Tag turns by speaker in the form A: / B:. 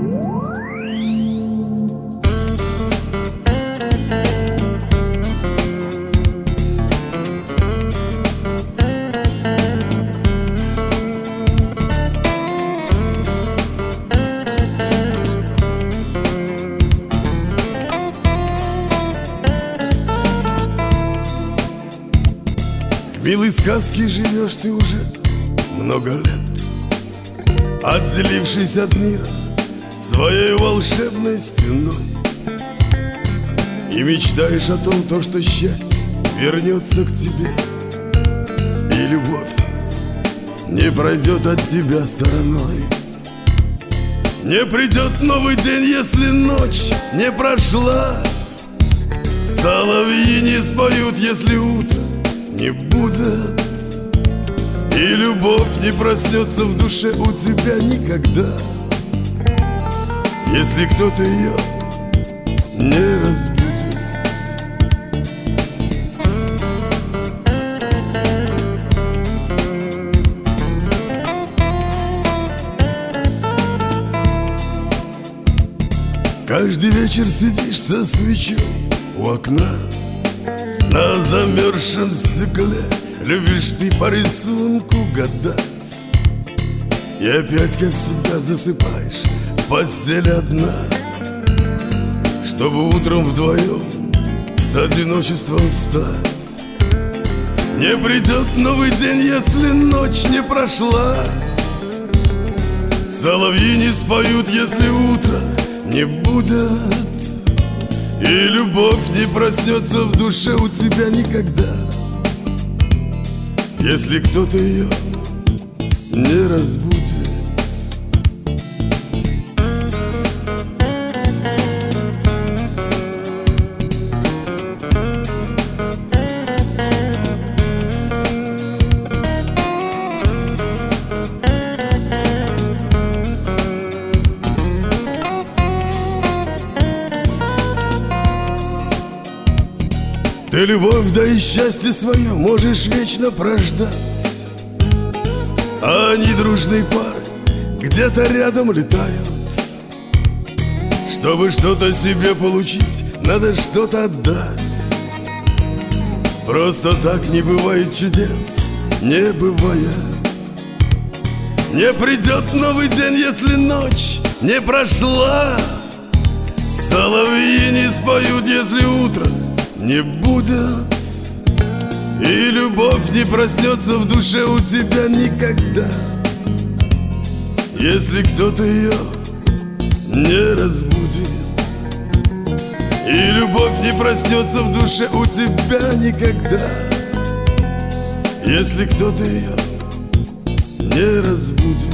A: В милой сказке живешь ты уже много лет, отделившись от мира своей волшебной стеной, и мечтаешь о том, то, что счастье вернется к тебе, и любовь не пройдет от тебя стороной. Не придет новый день, если ночь не прошла, соловьи не споют, если утро не будет, и любовь не проснется в душе у тебя никогда, если кто-то ее не разбудит. Каждый вечер сидишь со свечой у окна, на замерзшем стекле любишь ты по рисунку гадать, и опять, как всегда, засыпаешь в постели одна, чтобы утром вдвоем с одиночеством встать. Не придет новый день, если ночь не прошла, соловьи не споют, если утро не будет, и любовь не проснется в душе у тебя никогда, если кто-то ее не разбудит. Ты любовь, да и счастье свое можешь вечно прождать, а они дружной парой где-то рядом летают. Чтобы что-то себе получить, надо что-то отдать. Просто так не бывает чудес, не бывает. Не придет новый день, если ночь не прошла, соловьи не споют, если утро не будет, и любовь не проснется в душе у тебя никогда, если кто-то ее не разбудит. И любовь не проснется в душе у тебя никогда, если кто-то ее не разбудит.